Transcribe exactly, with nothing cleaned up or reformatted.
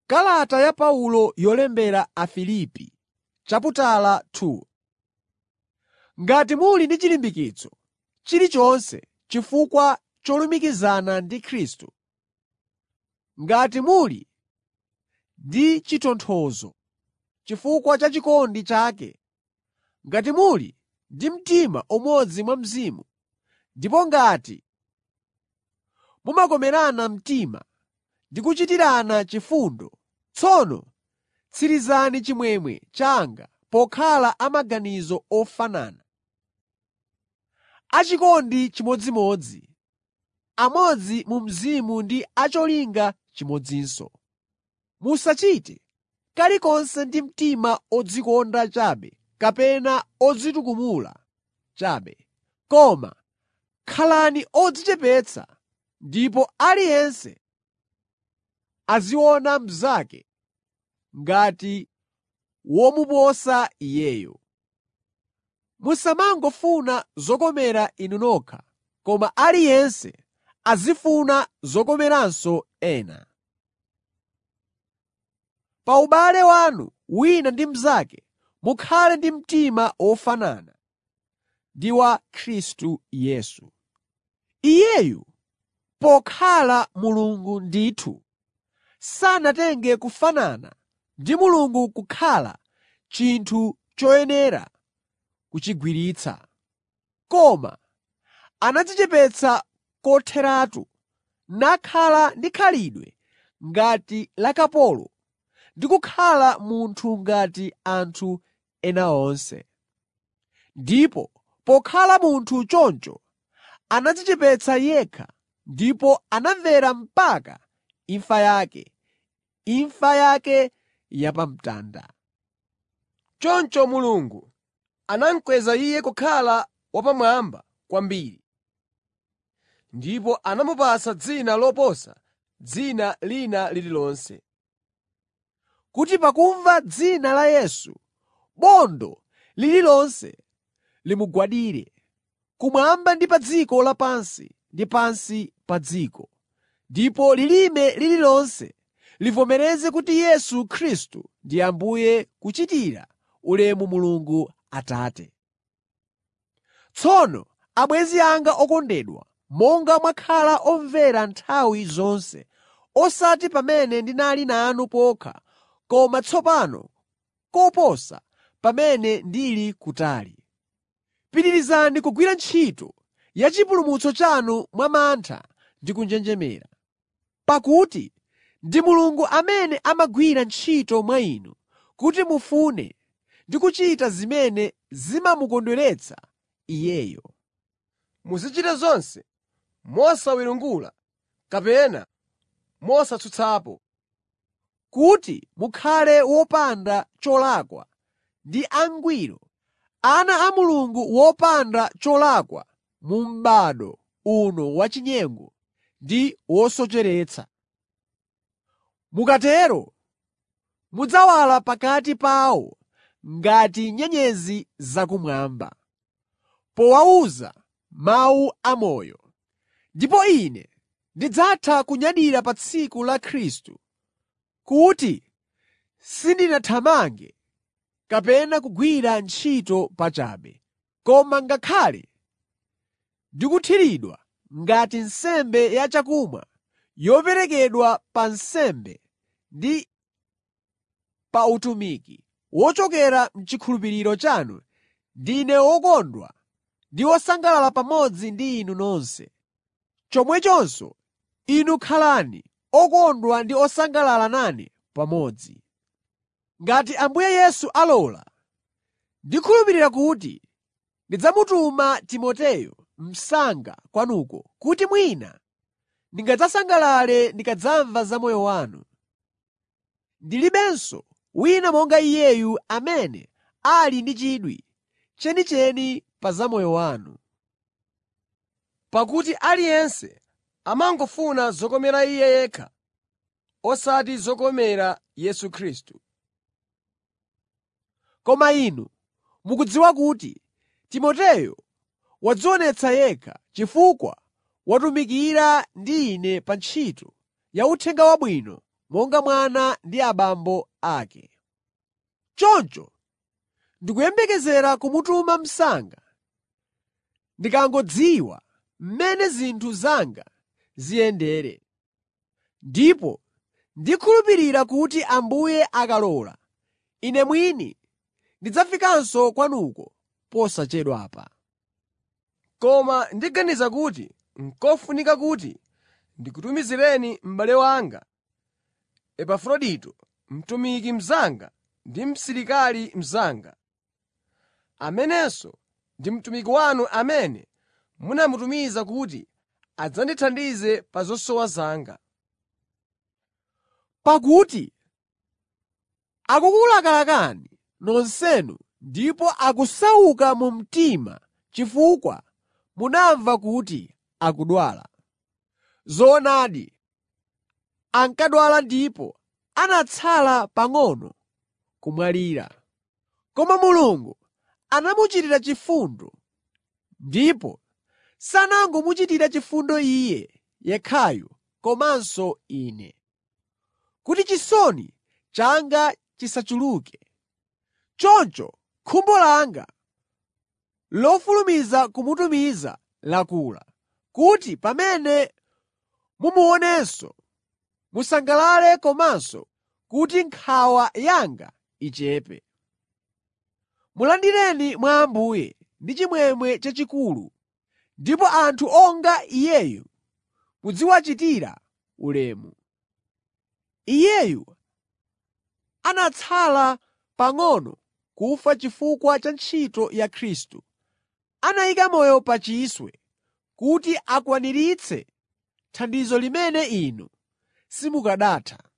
Kalata ya Paulo yolembera Afilipi chaputala two. Ngati muli ndi chilimbikitso chilichonse chifukwa cholumikizana ndi Khristu, ngati muli ndi chitonthozo chifukwa cha chikondi chake, ngati muli ndi mtima umodzi mwa Mzimu, ndipo ngati mumakomerana mtima ndi kuchitirana chifundo, tsono tsirizani chimwemwe changa pokhala amaganizo ofanana, achikondi chimodzimodzi, amodzi mu mzimu ndi acholinga chimodzinso. Musachite kalikonse ndi mtima odzikonda chabe kapena odzitukumula chabe, koma khalani odzichepetsa ndipo aliyense aziona mnzake ngati womuposa iyeyo. Musamangofuna zokomera inu nokha, koma aliyense azifuna zokomeranso ena. Pa ubale wanu wina ndi mnzake mukhale ndi mtima wofanana ndi wa Khristu Yesu. Iyeyu, pokhala Mulungu ndithu, sanatenge kufanana ndi Mulungu kukhala chinthu choyenera kuchigwiritsa, koma anadzichepetsa kotheratu nakhala ndi khalidwe ngati la kapolo ndi kukhala munthu ngati anthu ena onse. Ndipo pokhala munthu choncho anadzichepetsa yekha ndipo anamvera mpaka imfa yake, imfa yake yapamtanda. Choncho Mulungu anamukweza Iye kukhala wapamwamba kwambiri, ndipo anamupatsa dzina loposa dzina lina lililonse, kuti pakumva dzina la Yesu, bondo lililonse limugwadire, kumwamba ndi pa dziko lapansi ndi pansi pa dziko, ndipo lilime lililonse livomereze kuti Yesu Khristu ndi Ambuye, kuchitira ulemu Mulungu Atate. Tsono abwenzi anga okondedwa, monga mwakhala omvera nthawi zonse, osati pamene ndinali nanu pokha, koma tsopano koposa pamene ndili kutali, pitirizani kugwira ntchito ya chipulumutso chanu mwa mantha ndi kunjenjemera. Pakuti ndi Mulungu amene amagwira ntchito mwa inu kuti mufune ndi kuchita zimene zimamukondweretsa Iyeyo. muzichita zonse mosawiringula kapena mosatsutsapo, kuti mukhale wopanda cholakwa ndi angwiro, ana a Mulungu wopanda cholakwa mu m'bado uno wachinyengo ndi wosocheretsa. Mukatero mudzawala pakati pawo ngati nyenyezi zakumwamba, powawuza mawu amoyo. Ndipo ine ndidzatha kunyadira pa tsiku la Khristu, kuti sindinathamange kapena kugwira ntchito pachabe, koma ngakhale ndikuthiridwa ngati nsembe ya chakumwa yoperekedwa pa nsembe ndi pa utumiki wochokera m'chikhulupiriro chanu, ndine wokondwa ndi wosangalala pamodzi ndi inu nonse. Chomwechonso inu khalani okondwa ndi osangalala nane pamodzi. Ngati Ambuye Yesu alola, ndikhulupirira kuti ndidzamutuma Timoteyo msanga kwanuko, kuti mwina ndingadzasangalale ndikadzamva za moyo wanu. Ndilibenso wina monga iyeyu amene ali ndi chidwi chenicheni pa za moyo wanu. pakuti aliyense amangofuna zokomera iye yekha, osati zokomera Yesu Khristu. Koma inu mukudziwa kuti Timoteyo wadzionetsa yekha chifukwa watumikira ndi ine pa ntchito ya Uthenga Wabwino monga mwana ndi abambo ake. Choncho ndikuyembekezera kumutuma msanga ndikangodziwa mmene zinthu zanga ziyendere. Ndipo ndikhulupirira kuti Ambuye akalola, ine mwini ndidzafikanso kwanuko posachedwapa. Koma ndiganiza kuti n'kofunika kuti ndikutumizireni m'bale wanga Epafrodito, mtumiki mnzanga ndi msilikali mnzanga, amenenso ndi mtumiki wanu amene munamutumiza kuti adzandithandize pa zosowa zanga. Pakuti akukulakalakani nonsenu ndipo akusauka mu mtima chifukwa munamva kuti akudwala. Zoonadi, ankadwala ndipo anatsala pang'ono kumwalira. Koma Mulungu anamuchitira chifundo, ndipo sanangomuchitira chifundo iye yekhayo komanso ine, kuti chisoni changa chisachuluke. Choncho khumbo langa lofulumiza kumutumiza lakula, kuti pamene mumuonenso musangalale komanso kuti nkhawa yanga ichepe. Mulandireni mwa Ambuye ndi chimwemwe chachikulu, ndipo anthu onga iyeyu muziwachitira ulemu. Iyeyu anatsala pang'ono kufa chifukwa cha ntchito ya Khristu, anayika moyo pa chiswe kuti akwaniritse thandizo limene inu simukanatha.